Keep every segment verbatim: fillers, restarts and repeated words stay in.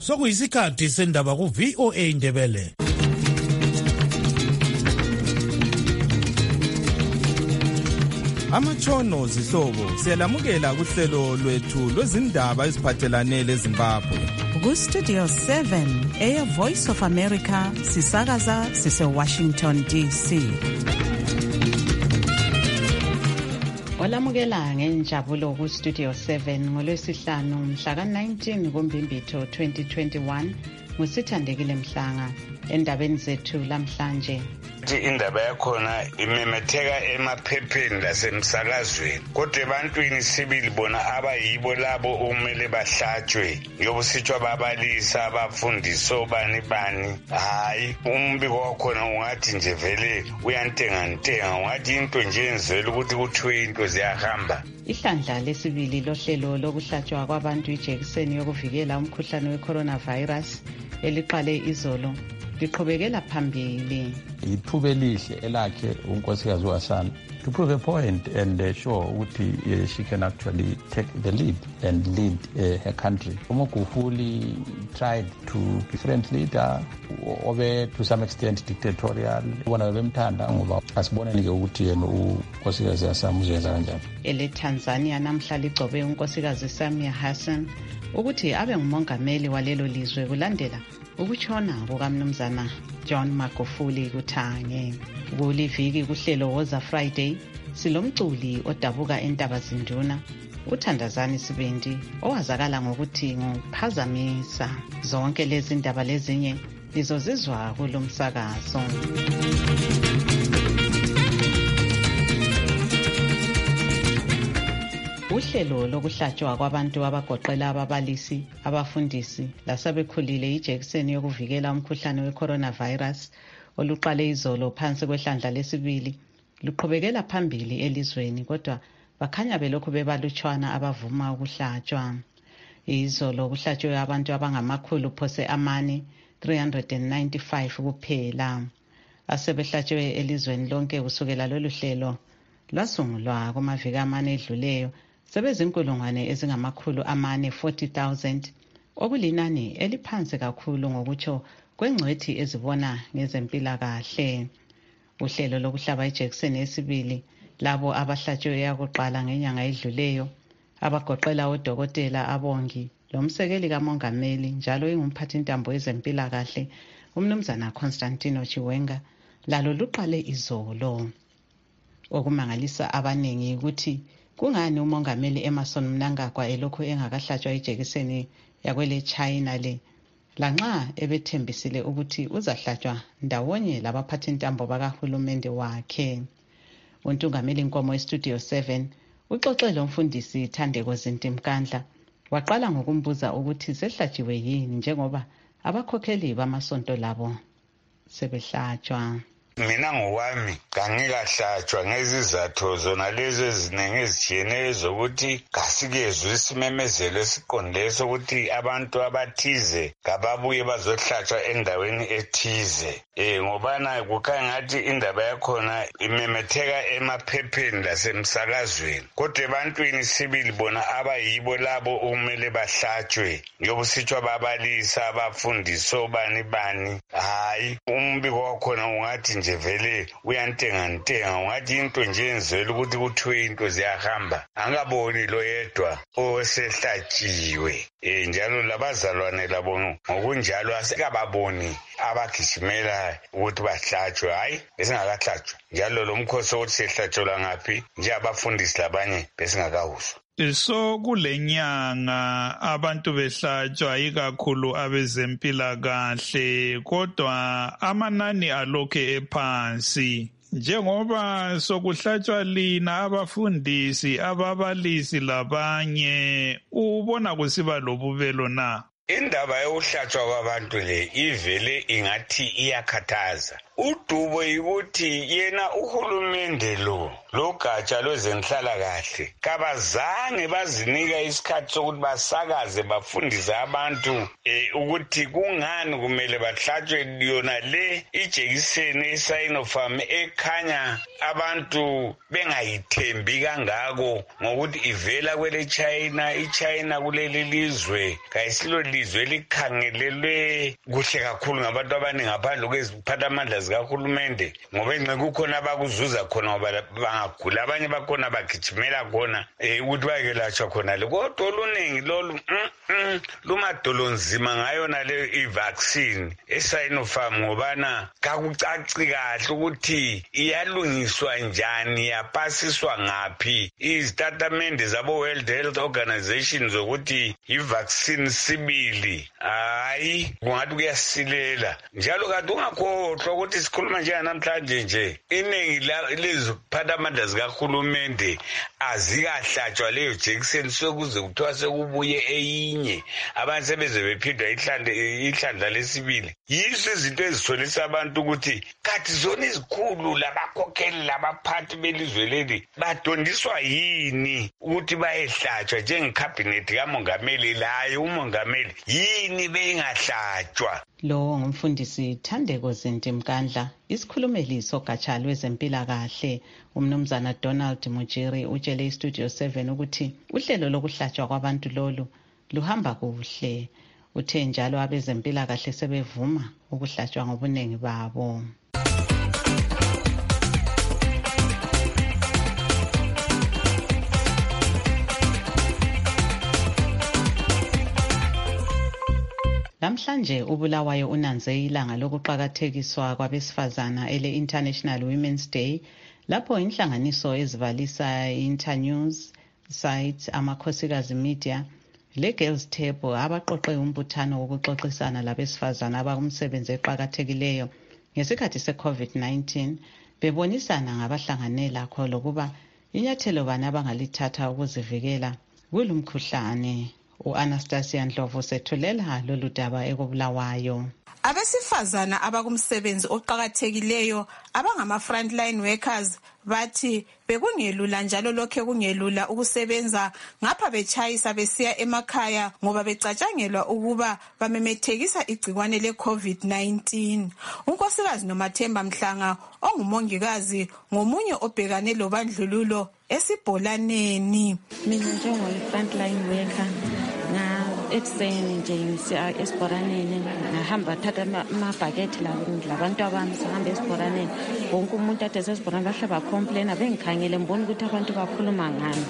sokuyisikhathi sendaba ku V O A Ndebele. Amatshono zihlobo siyalamukela kuhlelo lwethu lwezindaba eziphathelane leZimbabwe. Ku Studio seven, Air Voice of America, sisakaza sise Washington D C. Olamukela ngenjabulo ku Studio seven ngolwesihlanu mhla ka nineteen kuMbimbitho twenty twenty-one ngusithandekile Mhlanga endabeni zethu lamhlanje. Indaba yakhona imemetheka emaphepheni lasemsakazweni kodwa ebantwini sibili bona abayibo labo umele bahlatshwe yobusitshwa babalisa abafundisi obani bani. Hayi umbiko wakhona ungathi nje vele uyantenga ntenga ungathi into nje yenzela ukuthi kuthiwe into ziyahamba. Ihlandla lesibili lohlelo lokuhlatshwa kwabantu ijekiseni yokuvikela umkhuhlane we-coronavirus eliqale izolo liqhubekela phambili. Ithuba elihle elakhe unkosikazi uHassan to prove a point and uh, show ukuthi uh, she can actually take the lead and lead uh, her country. Umagufuli tried to be different leader obe to some extent dictatorial. Bona bemthanda ngoba asiboneni ke ukuthi yena unkosikazi Hassan uzenza kanjani. Ele Tanzania namhla ligcobe unkosikazi Samia Hassan ukuthi abe ngumongameli walelo lizwe kulandela ukutshona kukamnumzana John Magufuli kuThange. Kuliviki kuhlelo Woza Friday silomculi odabuka eNtabazinduna uThandazani Sibendi owazakala ngokuthi nguphazamisa. Zonke lezi ndaba lezinye lizozizwa kulomsakazo. Uhlelo lokuhlatshwa kwabantu abagoqela ababalisi, abafundisi lasebekhulile ijekiseni yokuvikela umkhuhlane we-coronavirus oluqale izolo phansi kwehlandla lesibili luqhubekela phambili elizweni kodwa bakhanya belokhu bebalutshwana abavuma ukuhlatshwa. Izolo kuhlatshwe abantu abangamakhulu phose amane three hundred ninety-five kuphela asebehlatshwe elizweni lonke kusukela lolu hlelo lwasungulwa kumaviki amane edluleyo. Sebezinkulungwane ezingamakhulu amane forty thousand okulinani eliphansi kakhulu ngokutsho kwengcwethi ezibona ngezempilakahle. Uhlelo lokuhlaba ijekiseni yesibili labo abahlatshwe yakuqala ngenyanga edluleyo abagoqela odokotela, abongi lomsekeli kamongameli njalo ingumphathi ntambo yezempilakahle umnumzana Constantino Chiwenga lalo luqale izolo. Okumangalisa abaningi ukuthi kungani umongameli Emmerson Mnangagwa elokhu engakahlatshwa ijekiseni yakwele China le lanxa ebethembisile ukuthi uzahlatshwa ndawonye labaphathi ntambo bakahulumende wakhe. Untungameli Nkomo eStudio seven uxoxele umfundisi Thandeko Zintimkandla waqala ngokumbuza ukuthi sehlatshiwe yini njengoba abakhokheli bamasonto labo sebehlatshwa. Mina ngowami kangikahlatshwa ngezizathu zona lezo eziningi ezijiyeneyo zokuthi kasikezwe isimemezelo esiqondileyo sokuthi abantu abathize kababuye bazohlatshwa endaweni ethize. Eh ngobana kukhanya ngathi indaba yakhona imemetheka emaphepheni lasemsakazweni kodwa ebantwini sibili bona abayibo labo umele bahlatshwe yobusitshwa babalisa abafundisi obani bani. Hayi umbiko wakhona ungathi nje vele uyantenga ntenga ungathi into nje yenzela ukuthi kuthiwe into ziyahamba. Angaboni lo yedwa osehlatshiwe eh njalo labazalwane labo ngokunjalo asikababoni abagijimela ukuthi bahlatshwe. Hayi besingakahlatshwa njalo lo mkhosi ukuthi sehlatshelwa ngaphi nje abafundisi labanye besingakawuzwa. So kulenyanga abantu behlatshwa ikakhulu abezempilakahle kodwa amanani alokhe ephansi. Njengoba sokuhlatshwa lina abafundisi, ababalisi labanye, ubona kusiba lobubelo na? Indaba yokuhlatshwa kwabantu le ivele ingathi iyakhathaza udubo yikuthi yena uhulumende lo logatsha lwezenhlalakahle kabazange bazinika isikhathi sokuthi basakaze bafundise abantu eh, ukuthi kungani kumele bahlatshwe yona le ijekiseni eSinopharm ekhanya abantu bengayithembi kangako ngokuthi ivela kwele China. iChina kuleli lizwe kayisilo lizwe elikhangelelwe kuhle kakhulu ngabantu abaningi ngaphandle kweziphathamandla zikahulumende, ngoba enxe kukhona abakuzuza khona ngoba bangagula, abanye bakhona bagijimela khona um ukuthi bayekelatshwa khona le. Kodwa oluningi lolu mm lumadolo nzima ngayona le i-vaccine eSinopharm ngobana kakucaci kahle ukuthi iyalungiswa njani, yapasiswa ngaphi izitatimende zabo World Health Organization zokuthi i-vaccine sibili. Hayi, kungathi kuyasilela njalo. Kanti ungakhohlwa ukuthi sikhuluma nje namhlanje nje iningi leziphathamandla zikahulumende azikahlatshwa leyo jekiseni sokuze kuthiwa sekubuye eyinye, abantu sebeze bephindwa ihlandla lesibili. Yizo izinto ezitholisa abantu ukuthi kathi zona izikhulu labakhokheli labaphathi belizwe leli badondiswa yini ukuthi bayehlatshwa njengekhabhinethi kamongameli laye umongameli yini bengahlatshwa. Lo ngumfundisi Thandeko Zinti Mkandla, isikhulumeli sogatsha lwezempilakahle. Umnumzana Donald Mujiri utshele iStudio seven ukuthi uhlelo lokuhlatshwa kwabantu lolu luhamba kuhle. Uthe njalo abezempilakahle sebevuma ukuhlatshwa ngobunengi babo. Namhlanje uBulawayo unanze ilanga lokuqakathekiswa kwabesifazana ele International Women's Day, lapho inhlanganiso ezibalisa Internews site, amakhosikazi media le Girls Table abaqoqe umbuthano wokuxoxisana labesifazana abakumsebenzi eqhakathekileyo ngesikhathi seCovid nineteen, bebonisana ngabahlanganela kho lokuba inyathelo bani abangalithatha ukuzivikela kulumkhuhlane. U-Anastasia Ndlovu sethulela lolu daba ekubulawayo. Abesifazana abakumsebenzi oqhakathekileyo abangama frontline workers bathi bekungelula njalo lokhe kungelula ukusebenza ngapha betshayisa besiya emakhaya ngoba becatshangelwa ukuba bamemethekisa igcikwane le-COVID nineteen. Unkosikazi Nomathemba Mhlanga ongumongikazi ngomunye obhekane lobandlululo esibholaneni. Mina njengo frontline worker na ekuseni nje ngisiya esibhoraneni ngahamba thatha amabhakethi labantu abami sihamba esibhoraneni. Wonke umuntu ade sesibhoraneni bahle bacomplaina bengikhangele mbona ukuthi abantu bakhuluma ngani.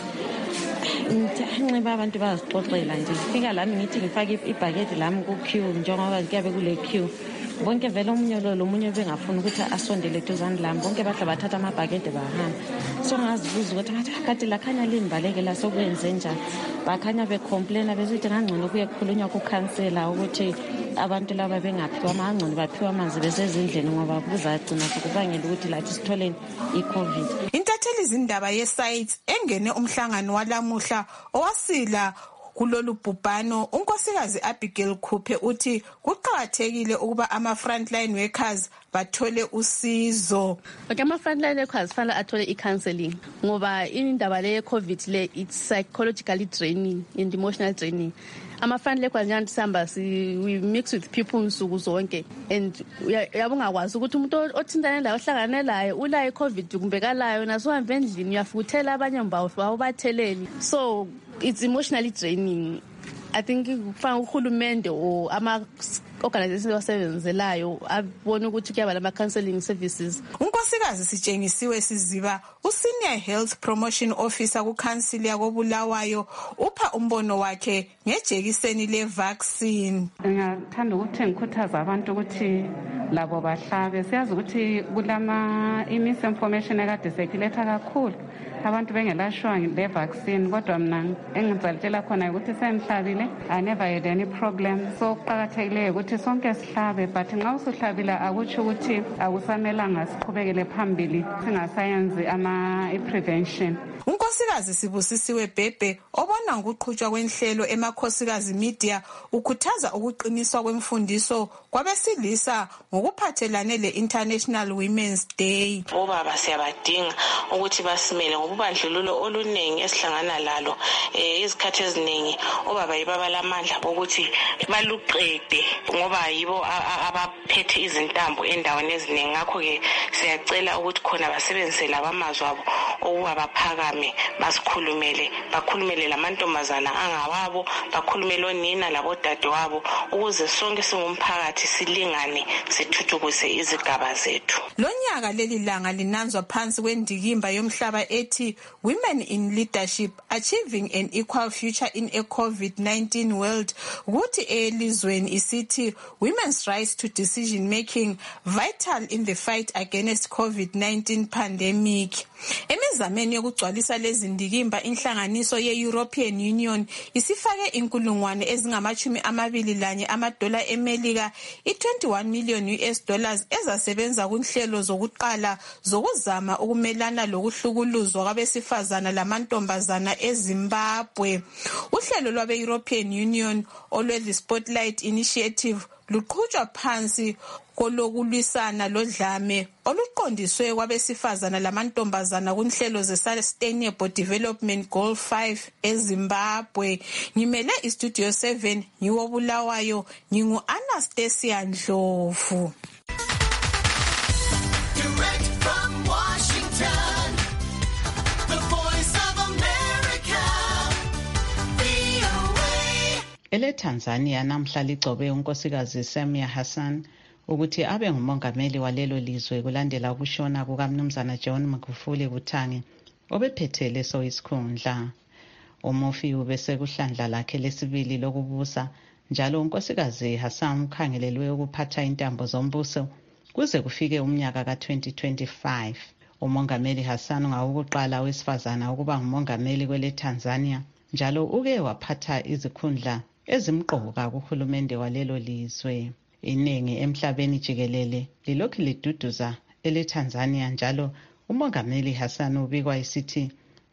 Ngithi abantu bazixoxela nje ngifika lami ngithi ngifake ibhakethi lami ku queue njengoba kuyabe kule queue. Bonke vele omunye lo omunye bengafuna ukuthi asondele eduzane lami, bonke bahle bathatha amabhakede bahamba. So ngazibuza ukuthi ngathi kade lakhanya limbaleke la sokwenze njani. Bakhanya becomplaina besithi ngangcono kuye kukhulunywa ku councilor ukuthi abantu laba bengaphiwa amangcono baphiwa amanzi besezindleni ngoba kuzagcina kubangela ukuthi lathi sithole iCovid. Intatheli izindaba yesite engene umhlangano walamuhla owasila kulolu bhubhano, unkosikazi Abigail Khuphe uthi kuqhakathekile ukuba ama frontline workers bathole usizo. Okay, ama frontline workers fanele athole i-counseling ngoba indaba le COVID le it's psychologically draining and emotional draining. Ama frontline workers njani sihamba si we mix with people nsuku zonke and uyabungakwazi ukuthi umuntu othintane la ohlangane laye ula iCovid kumbe kalayo naso hamba endlini uyafuthela abanye mbawo bawubatheleli, so it's emotionally draining. I think kufanele uhulumende o ama organizations abasebenzelayo abone ukuthi kuyaba lama counseling services. Unkosikazi Sitshengisiwe Siziba, uSenior Health Promotion Officer ku Council yakoBulawayo, upha umbono wakhe ngejekiseni le vaccine. Ngiyathanda ukuthi ngikhuthaza abantu ukuthi labo bahlabe. Siyazi ukuthi kulama misinformation ekade circulate kakhulu abantu bengelashwa le vaccine kodwa mina engizalitshela khona ukuthi sengihlabile I never had any problem. So kuqakathekile ukuthi sonke sihlabe, but nxa usuhlabile akutsho ukuthi akusamelanga siqhubekele phambili singasayenzi ama prevention. Unkosikazi Sibusisiwe Bhebhe obona ngokuqhutshwa kwenhlelo emakhosikazi media ukhuthaza ukuqiniswa kwemfundiso kwabesilisa ngokuphathelane le-International Women's Day. Obaba siyabadinga ukuthi basimele ngobubandlululo oluningi esihlangana lalo izikhathi eziningi. Obaba yibo abalamandla ukuthi baluqede ngoba yibo abaphethe izintambo endaweni eziningi. Ngakho-ke siyacela ukuthi khona basebenzise labamazwi abo okuba baphakame basikhulumele, bakhulumele lamantombazana angawabo, bakhulumele onina labodadewabo ukuze sonke singumphakathi silingane sithuthukise izigaba zethu. Lonyaka leli langa linanzwa phansi kwendikimba yomhlaba ethi Women in Leadership Achieving an Equal Future in a COVID nineteen World, ukuthi elizweni isithi Women's Rights to Decision Making Vital in the Fight Against COVID nineteen Pandemic. Emizameni yokugcwalisa lezi ndikimba inhlanganiso ye-European Union isifake inkulungwane ezingamachumi amabili lanye amadola eMelika i-twenty-one million U S dollars ezasebenza kunhlelo zokuqala zokuzama ukumelana lokuhlukuluzwa kwabesifazana lamantombazana eZimbabwe. Uhlelo lwabe-European Union olwe-The Spotlight Initiative luqhutshwa phansi kolokulwisana lodlame oluqondiswe kwabesifazana lamantombazana kunhlelo ze-Sustainable Development Goal five eZimbabwe. Ngimele iStudio seven ngiwobulawayo ngingu-Anastasia Ndlovu. Ele Tanzania namhla ligcobe unkosikazi Samia Hassan ukuthi abe ngumongameli walelo lizwe kulandela ukushona kukaMnumzana John Magufuli Kuthange obephethe leso isikhundla. Umufi ubese kuhlandla lakhe lesibili lokubusa, njalo unkosikazi Hassan ukhangelelwe ukuphatha intambo zombuso kuze kufike umnyaka ka twenty twenty-five. Umongameli Hassan ngawukuqala wesifazana ukuba ngumongameli kwele Tanzania, njalo uke waphatha izikhundla ezimqoka kuhulumende walelo lizwe. Iningi emhlabeni jikelele lilokhu liduduza ele Tanzania, njalo umongameli Hassan ubikwa isithi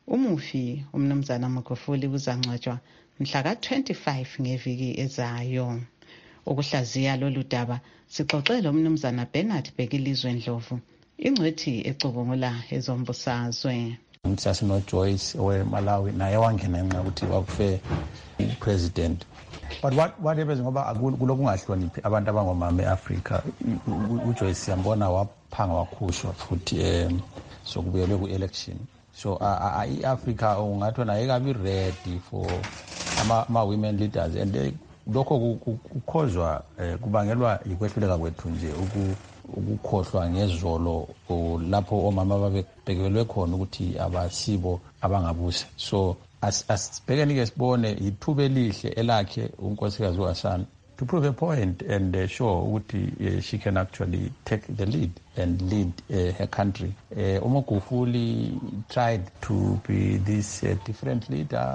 umufi uMnumzana Magufuli uzangcwatshwa mhla ka twenty-five ngeviki ezayo. Ukuhlaziya lolu daba sixoxele uMnumzana Bernard Bhekilizwe Ndlovu, ingcwethi ecubungula ezombusazwe. Umsasino Joyce oweMalawi naye wangena ngenxa ukuthi wakufe upresident. But what what happens ngoba kulokungahloniphi abantu abangomama eAfrica, uJoyce siyambona waphanga wakhushwa futhi em sokubuyelwe ku-election. So i-Africa ungathi naye kabi ready for ama, ama women leaders, and lokho kukhozwa kubangelwa ikwehluleka kwethu nje ukukhohlwa ngezolo lapho omama babebhekelwe khona ukuthi abasibo abangabusa. So asibhekeni ke sibone ithuba elihle elakhe unkosikazi uHassan to prove a point and uh, show ukuthi uh, she can actually take the lead and lead uh, her country. Uh, uMagufuli tried to be this uh, different leader,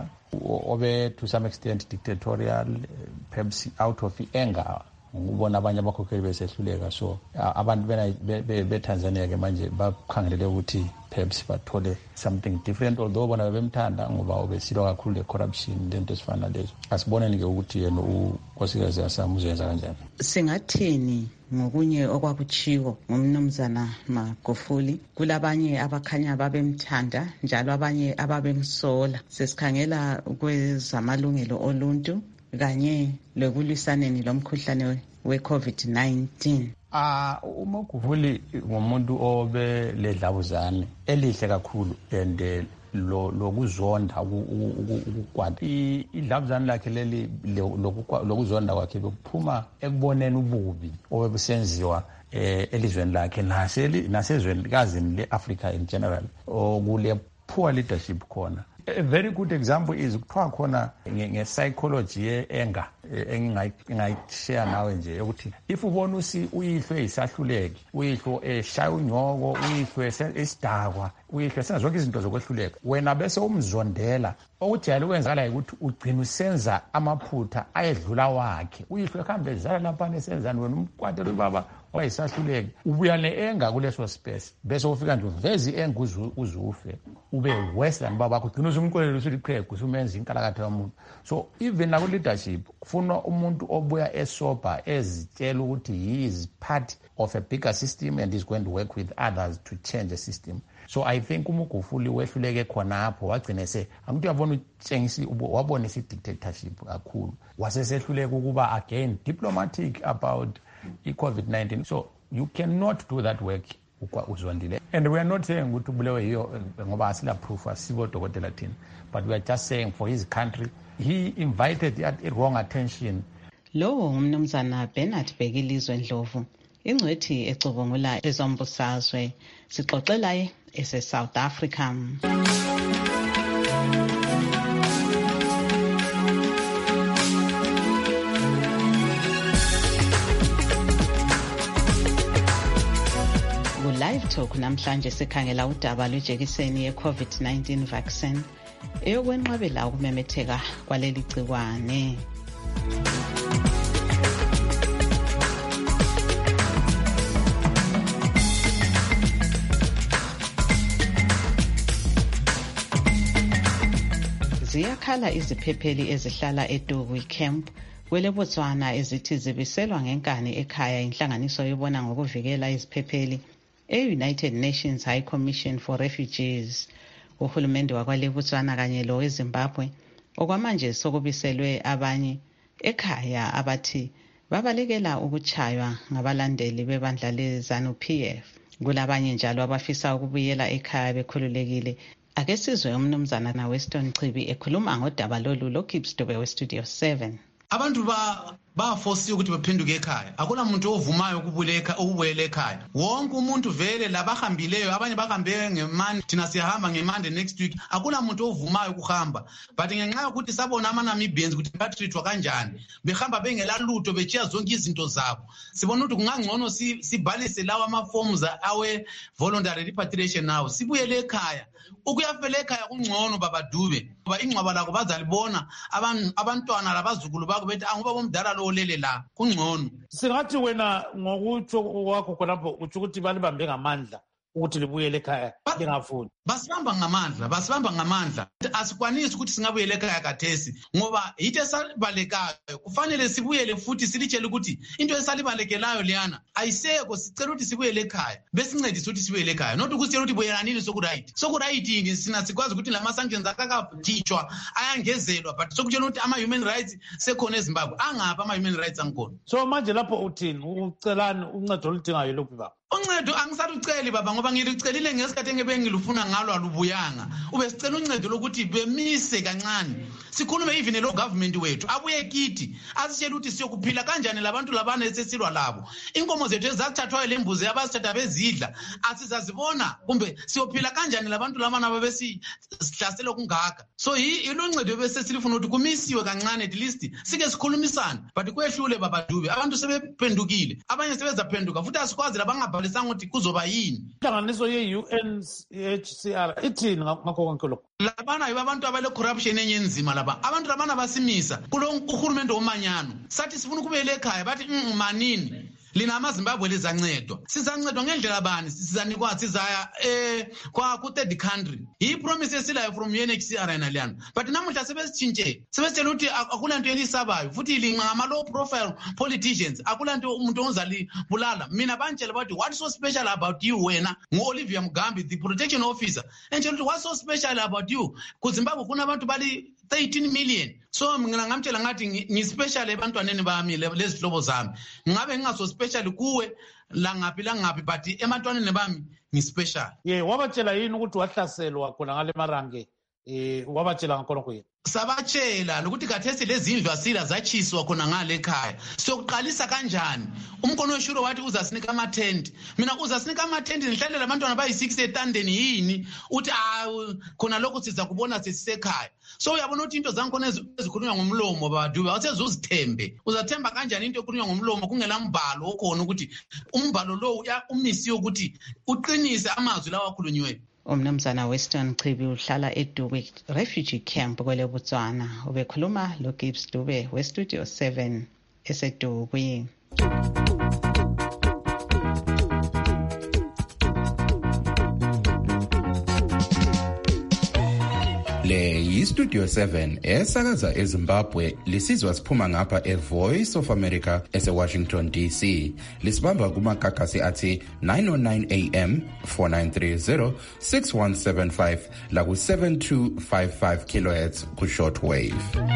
obe to some extent dictatorial, uh, perhaps out of anger. Ubona abanye abakhokheli besehluleka, so abantu beTanzania ke manje bakhangelele ukuthi perhaps bathole something different, although bona bemthanda ngoba obesilwa kakhulu le corruption lento esifana lezo. Asiboneni ke ukuthi yena unkosikazi yasamuzenza kanjani. Singathini ngokunye okwakuchiwo ngumnumzana Magufuli? Kulabanye abakhanya babemthanda njalo abanye ababemsola. Sesikhangela kwezamalungelo oluntu kanye lokulwisaneni lomkhuhlane we-COVID nineteen. Ah uMagufuli ngumuntu obe ledlabuzane elihle kakhulu and lo lokuzonda ukukwada idlabuzane lakhe leli lokuzonda kwakhe bekuphuma ekuboneni ububi obebusenziwa elizweni lakhe nasezweni likazini le-Africa in general okule poor leadership khona. A very good example is kuthiwa khona nge-psychology ye-anger. engingayishare nawe nje ukuthi if ubona usi uyihlwe isahluleki uyihlwe eshaya unyoko uyihlwe esidakwa uyihlwe senza zonke izinto zokwehluleka wena bese umzondela okujayele ukwenzakala ukuthi ugcina usenza amaphutha ayedlula wakhe uyihlwe khambe ezala lapha nesenzani wena umkwatela ubaba wayisahluleki ubuya ne-enga kuleso space bese ufika nje uveze i-enga uzufe ube worse than baba bakho ugcina usumkolelo usuthi qhegu usumenza inkalakatha yomuntu. So even naku-leadership kufunwa umuntu obuya esober ezitshela ukuthi he is part of a bigger system and is going to work with others to change the system. So I think uMagufuli wehluleke khonapho wagcina se angithi uyabona utshengisa wabonisa i-dictatorship kakhulu wasesehluleka ukuba again diplomatic about i-COVID nineteen. So you cannot do that work uzondile. And we are not saying ukuthi ubulewe yiyo ngoba asila proof asibo dokotela thina, but we are just saying for his country he invited the wrong attention. Lo umnumzana Bernard Bhekilizwe Ndlovu ingcwethi ecubungula ezombusazwe sixoxela ese South Africa. Live Talk namhlanje sikhangela udaba lwejekiseni ye-COVID nineteen vaccine eyokwenqabela ukumemetheka kwaleli gciwane. Ziyakhala iziphepheli ezihlala eDugu Camp kwele Botswana ezithi zibiselwa ngenkani ekhaya inhlanganiso yobona ngokuvikela iziphepheli e-United Nations High Commission for Refugees. Uhulumende wakwale Botswana kanye lo eZimbabwe okwamanje sokubiselwe abanye ekhaya abathi babalekela ukuchaywa ngabalandeli bebandla le-ZANU-P F. Kulabanye njalo abafisa ukubuyela ekhaya bekhululekile. Ake sizwe umnumzana na Weston Chibi ekhuluma ngodaba lolu lo Kipstobe we Studio seven. Abantu ba bafosiwe ukuthi baphenduke ekhaya. Akula umuntu ovumayo ukubuleka ukubuyela ekhaya. Wonke umuntu vele labahambileyo abanye bahambe ngemandi thina siyahamba ngemandi next week. Akula umuntu ovumayo ukuhamba. But ngenxa ukuthi sabona ama-Namibians ukuthi batrithwa kanjani. Behamba bengela lutho bechiya zonke izinto zabo. Sibona ukuthi kungangcono sibhalise lawa ama-forms awe voluntary repatriation nawo. Sibuyele ekhaya. Ukuyafela ekhaya kungcono baba Dube. Ngoba ingcwaba lakho bazalibona abantwana labazukulu bakho bethi angoba bomdala lo olele la kungcono. Singathi wena ngokutsho kwakho khonapho uthi ukuthi balibambe ngamandla ukuthi libuyele ekhaya lingafuni. Basibamba ngamandla, basibamba ngamandla. Asikwanisi ukuthi singabuyele ekhaya kathesi ngoba yithe salibalekayo kufanele sibuyele futhi silitshele ukuthi into esalibalekelayo liyana ayiseko sicela ukuthi sibuyele ekhaya. Besincedise ukuthi sibuyele ekhaya. Not ukuthi ukuthi buyelanini sokuright. Sokuright yini sina sikwazi ukuthi lama sanctions akakathitshwa ayangezelwa but sokutshela ukuthi ama human rights sekhona eZimbabwe angapha ama human rights angkhona. So manje lapho uthini ucelani uncedo oludingayo lokhu baba? Uncedo angisaluceli baba ngoba ngilicelile ngesikhathi engebe ngilufuna ngalo alubuyanga. Ube sicela uncedo lokuthi bemise kancane. Sikhulume even lo government wethu abuye kithi asitshela ukuthi siyokuphila kanjani labantu labana esesilwa labo. Inkomo zethu ezathathwa lembuzi abasithatha bezidla asizazibona kumbe siyophila kanjani labantu labana babesi sihlasela kungaka. So iloncedo bese silifuna ukuthi kumisiwe kancane at least sike sikhulumisana but kwehlule baba Dube abantu sebephendukile abanye sebezaphenduka futhi asikwazi labanga balisanga ukuthi kuzoba yini. Inhlanganiso ye-U N H C R ithini ngakho konke lokho? Labana yibo abantu abale corruption enye enzima laba. Abantu labana basimisa kulo uhulumende omanyano. Sathi sifuna ukubuyela ekhaya bathi manini lina amaZimbabwe lizancedwa. Sizancedwa ngendlela bani? Sizanikwa sizaya eh kwa ku third country. Yi promise esilayo from U N H C R enaliyana. But namuhla sebesitshintshe. Sebesitshela ukuthi akula nto elisabayo futhi lingama low profile politicians. Akula nto umuntu ozali bulala. Mina banjela bathi what so special about you wena ngoOlivia Mugambi the protection officer. Enjela ukuthi what so special about you? Ku Zimbabwe kuna abantu bali thirteen million. So mina ngamtshela ngathi ngispecial ebantwaneni bami lezihlobo zami. Ngabe ngingaso special kuwe la ngaphi la ngaphi but emantwaneni bami ngispecial. Yeah, wabatshela yini ukuthi wahlaselwa khona ngale marange eh wabatshela ngakhona kuye sabatshela lokuthi kathesi lezindlu asila zachiswa khona ngale ekhaya sokuqalisa kanjani umkono weshuro wathi uzasinika amatent mina uzasinika amatent nihlalela abantwana bayi six etandeni yini uthi khona lokho siza kubona sesisekhaya so uyabona ukuthi into zankhona ezikhulunywa ngomlomo baduba awusezuzithembe uzathemba kanjani into ekhulunywa ngomlomo kungela mbhalo okhona ukuthi umbhalo lo umisiwe ukuthi uqinise amazwi lawa akhulunywe. Umnumzana Weston Chibi uhlala eDube Refugee Camp kwele Botswana ubekhuluma lo Gibbs Dube we Studio seven eseDube. Le yi-Studio seven esakaza eZimbabwe lisizwa siphuma ngapha e-Voice of America ese-Washington D C. Lisibamba kumagagasi athi nine oh nine A M, four nine three zero, six one seven five la ku seven two five five kilohertz ku shortwave.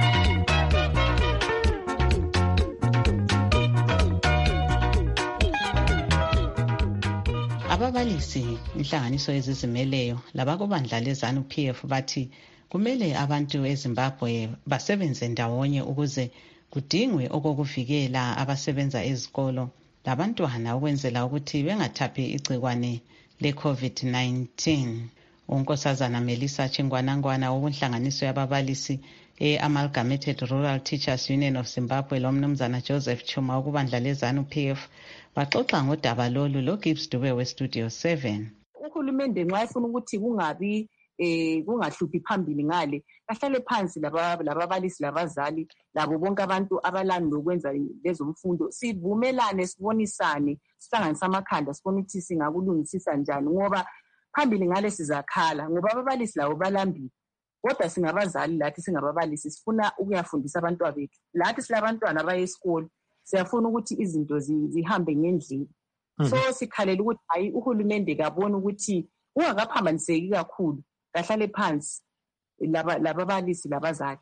Ababalisi inhlanganiso ezizimeleyo labakubandla lezanu P F bathi kumele abantu eZimbabwe basebenze ndawonye ukuze kudingwe okokuvikela abasebenza ezikolo labantwana ukwenzela ukuthi bengathaphi igcikwane le-COVID nineteen. Unkosazana Melissa Chingwanangwana wobunhlanganiso yababalisi e-Amalgamated Rural Teachers Union of Zimbabwe lomnumzana Joseph Chuma wokubandla lezanu P F baxoxa ngodaba lolu lo Gibbs Dube we Studio seven. Uhulumende nxa efuna ukuthi kungabi eh kungahluphi phambili ngale kahlale phansi laba lababalisi labazali labo bonke abantu abalanda ukwenza lezo mfundo sivumelane sibonisane sihlanganisa amakhanda sibone ukuthi singakulungisisa njani ngoba phambili ngale sizakhala ngoba ababalisi labo balambile kodwa singabazali lathi singababalisi sifuna ukuyafundisa abantwana bethu lathi silabantwana abaye esikole siyafuna ukuthi izinto zihambe ngendlela. So sikhalela ukuthi hayi uhulumende kabone ukuthi ungakaphambaniseki kakhulu kahlale phansi laba lababalisi labazali.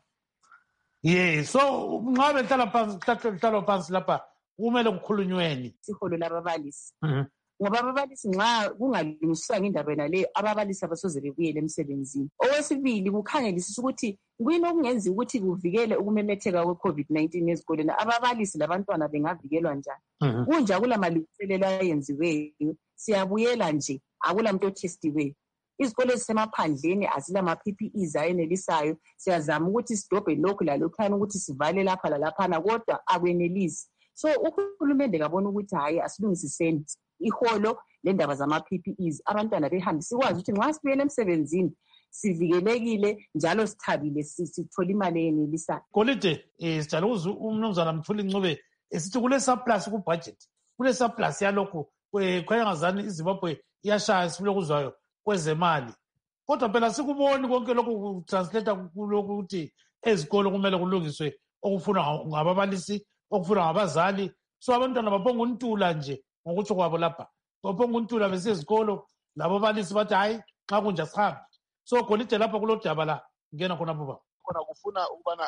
Yeah, so nxa behlala phansi hlalo phansi lapha kumele kukhulunyweni siholo lababalisi. Ngoba ababalisi nxa kungalungiswa ngendaba nale ababalisi abasoze bebuyele emsebenzini. Owesibili kukhangelisisa ukuthi kuyini okungenza ukuthi kuvikele ukumemetheka kwe-COVID nineteen ezikoleni ababalisi labantwana bengavikelwa njani. Kunje akula malungiselelo ayenziweyo siyabuyela nje akula muntu otestiweyo. Izikole ezisemaphandleni azila ma-P P Es ayenelisayo siyazama ukuthi sidobhe lokhu lalokhana ukuthi sivale lapha lalaphana kodwa akwenelisi. So uhulumende kabona ukuthi hayi asilungisiseni iholo lendaba zama-P P Es abantwana behambe sikwazi ukuthi nxa sibuyele emsebenzini sivikelekile njalo sithabile sithola imali enelisayo. Golide eh sijala ukuzwa umnumzana Mthuli Ncube esithi kule surplus ku budget kule surplus yalokho kwengazani iZimbabwe iyashaya sifuna ukuzwayo kwezemali kodwa phela sikuboni konke lokho kutranslate kulokho ukuthi ezikolo kumele kulungiswe okufuna ngababalisi okufuna ngabazali so abantwana baphonga untula nje ngokuthi kwabo lapha baphonga untula besezikolo labo balisi bathi hayi xa kunje sihambe so Golide lapha kulodaba la ngena khona baba khona kufuna ukubana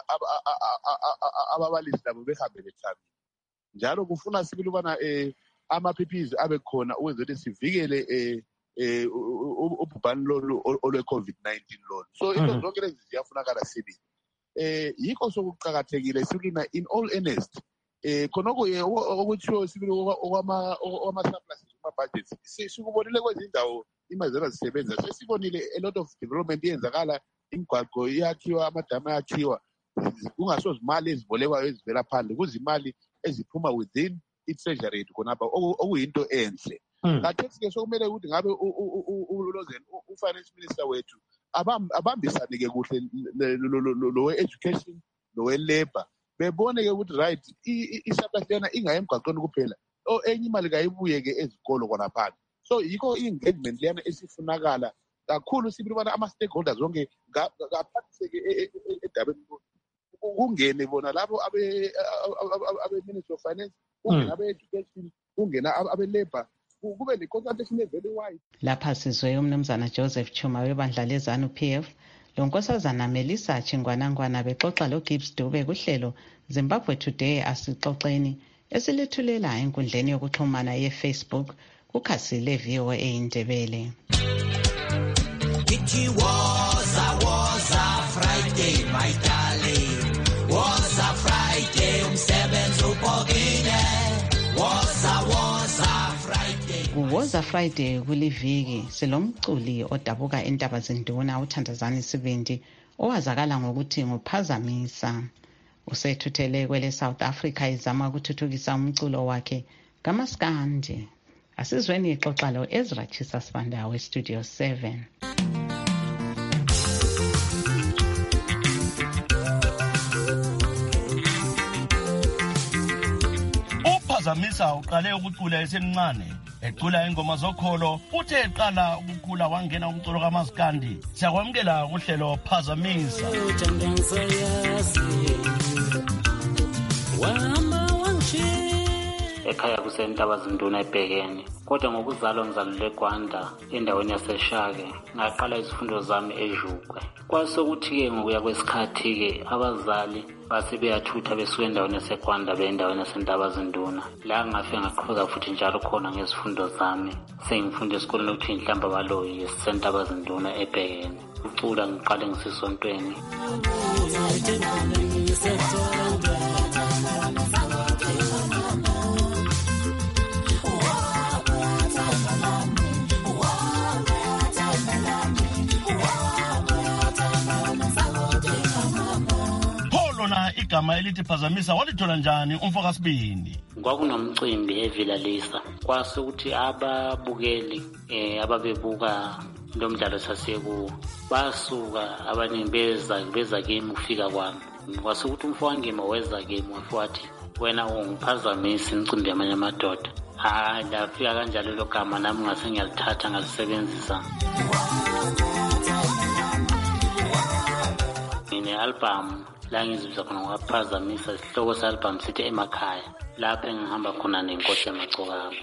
ababalisi labo behambe bethabile njalo kufuna sibili ukubana eh ama-P P Es abe khona ukwenza ukuthi sivikele eh eh ubhubhane lolu olwe-COVID nineteen lolu so into zonke lezi ziyafunakala sibili eh yikho sokuqakathekile sibili in all earnest eh khonoko okuthiwo sibili okwama surplus kuma-budgets sikubonile kwezindawo imazela zisebenza sesibonile a lot of development iyenzakala imigwaqo iyakhiwa amadamu ayakhiwa kungasozi imali ezibolekwayo ezivela phandle kuzimali eziphuma within i-treasury yethu khonapha okuyinto enhle. Kathesi-ke sokumele ukuthi ngabe uLozeni u-finance minister wethu abambisane-ke kuhle lowe-education lowe-labor bebone-ke ukuthi right i-surplus lena ingayi emgwaqweni kuphela enye imali kayibuye-ke ezikolo khonaphana so yikho i-engagement leyana esifunakala kakhulu sibili ubana ama-stakeholders onke ngaphathiseke edabeni kungene bona labo abe-ministry of finance kungena abe-education kungena abe-labor kube ne-consultation evele wide. Lapha sizwe umnumzana Joseph Chuma webandla lezanu P F lo nkosazana Melissa Chingwanangwana bexoxa lo Gibbs Dube kuhlelo Zimbabwe Today asixoxeni esilethulela enkundleni yokuxhumana ye-Facebook kukhasi le-V O A Indebele. Ithi woza woza Woza Friday kuliviki silomculi odabuka entaba zinduna uThandazani Sibindi owazakala ngokuthi nguPhazamisa. Usethuthele kwele South Africa izama ukuthuthukisa umculo wakhe kaMaskandi. Asizweni ixoxa lo Ezra Chisa Sibanda we Studio seven. uPhazamisa uqale ukucula esemncane ecula ingoma zokholo uthe eqala ukukhula wangena umculo kaMaskandi. Siyakwamukela kuhlelo Phazamisa. Ekhaya kusentaba zinduna ebhekene kodwa ngokuzalwa ngizalule eGwanda endaweni yaseShake ngaqala izifundo zami eJukwe. Kwasokuthi-ke ngokuya kwesikhathi-ke abazali base beyathutha besuka endaweni yaseGwanda beya endaweni yasentaba zinduna. La ngafika ngaqhubeka futhi njalo khona ngezifundo zami sengifunda esikoleni okuthi Inhlamba Baloyi esentaba zinduna ebhekene. Ucula ngiqale ngisisontweni. Igama elithi Phazamisa walithola njani umfo kaSibindi? Kwakunomcimbi eVilalisa kwasukuthi ababukeli eh ababebuka lo mdlalo sasekuwo basuka abaningi beza beza kimi ukufika kwami. Kwasukuthi umfo wangema weza kimi wathi wena ungiphazamisa imicimbi yamanye amadoda. Ah lafika kanjalo lo gama nami ngase ngiyalithatha ngalisebenzisa. Ine album la ngizizwa khona ngokuphazamisa isihloko se-album sithi emakhaya lapho engihamba khona nenkosi yamagcokama.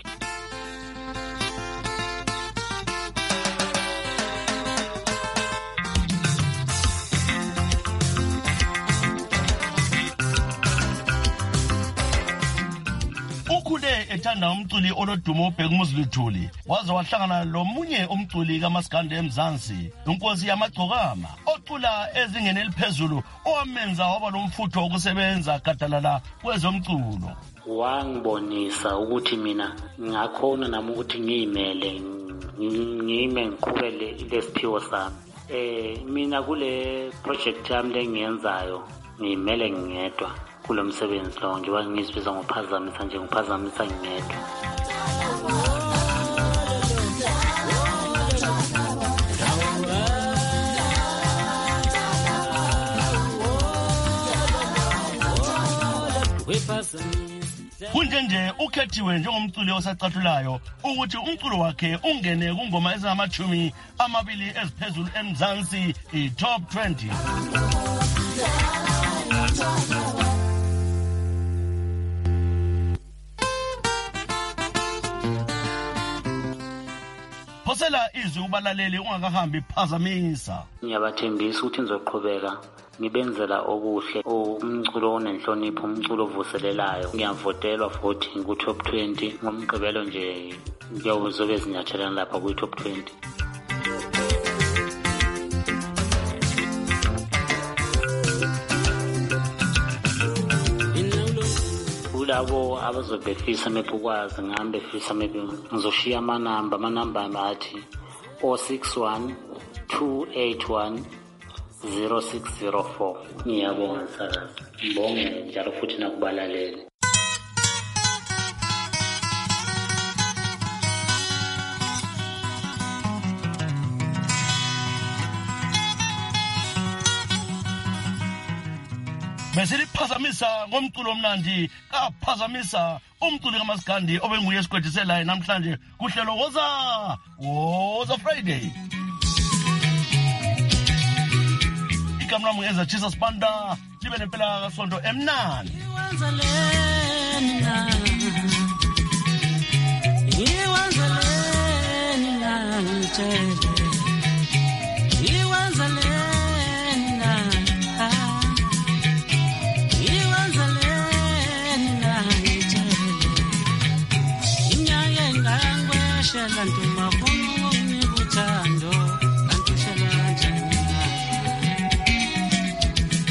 Ukhule ethanda umculi olodumo uBheki Muzilithuli waze wahlangana lomunye umculi kaMaskandi eMzansi inkosi yamagcokama ocula ezingeni eliphezulu owamenza waba nomfutho wokusebenza gadalala kwezomculo. Wangibonisa ukuthi mina ngakhona nami ukuthi ngiyimele ngime ngiqhubele lesiphiwo sami. Eh mina kule project yami lengiyenzayo ngimele ngingedwa kulo msebenzi lo nje wangizibisa ngoPhazamisa nje ngoPhazamisa ngedwa. Kunjenje ukhethiwe njengomculi osaqathulayo ukuthi umculo wakhe ungene kungoma ezingamachumi amabili eziphezulu eMzansi i-top twenty. Phosela izwi ubalaleli ungakahambi Phazamisa. Ngiyabathembisa ukuthi nizoqhubeka ngibenzela okuhle umculo onenhlonipho umculo ovuselelayo. Ngiyavotelwa futhi ku top twenty ngomgqibelo nje ngiyozobe zinyathelana lapha ku top twenty. Labo abazobefisa mepukwazi ngihambe befisa mepe ngizoshiya amanamba amanamba athi zero six one two eight one zero six zero four. Ngiyabonga sakazi ngibonge njalo futhi nakubalaleli. Mesili Phazamisa ngomculo omnandi kaPhazamisa umculi kaMaskandi obenguye esikwedisela namhlanje kuhlelo Woza Woza Friday. Igama lami Ezra Chisa Sibanda libe nempela kasonto emnandi.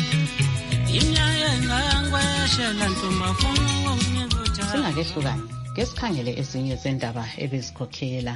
Singakehlukani Ngesikhangele ezinye zendaba ebezikhokhela.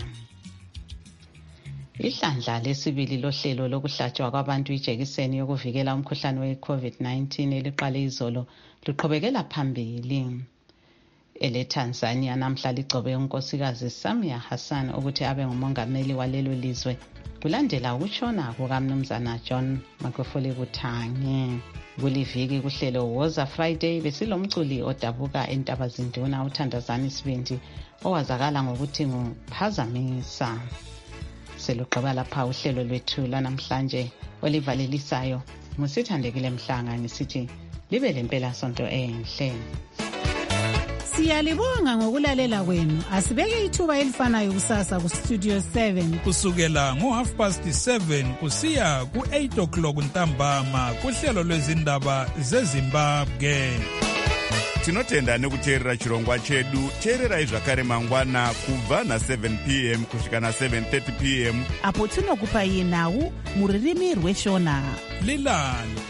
Ihlandla lesibili lohlelo lokuhlatshwa kwabantu ijekiseni yokuvikela umkhuhlane we-COVID nineteen eliqale izolo luqhubekela phambili. EleTanzania namhla ligcobe unkosikazi Samia Hassan ukuthi abe ngumongameli walelo lizwe kulandela ukutshona kukaMnumzana John Magufuli Kuthange. Kuliviki kuhlelo Woza Friday besilomculi odabuka eNtabazinduna uThandazani Sibindi owazakala ngokuthi nguPhazamisa. Selugqiba lapha uhlelo lwethu lanamhlanje olivalelisayo ngusithandekile Mhlanga ngisithi libe lempela sonto enhle. Siyalibonga ngokulalela kwenu. Asibeke ithuba elifanayo kusasa ku Studio seven kusukela ngo half past seven kusiya ku eight o'clock ntambama kuhlelo lwezindaba zeZimbabwe. Tinotenda nekuteerera chirongwa chedu. Teererai zvakare mangwana kubva na seven p m kusvika na seven thirty p m apo tinokupai nhau muririmi rweshona. Lilani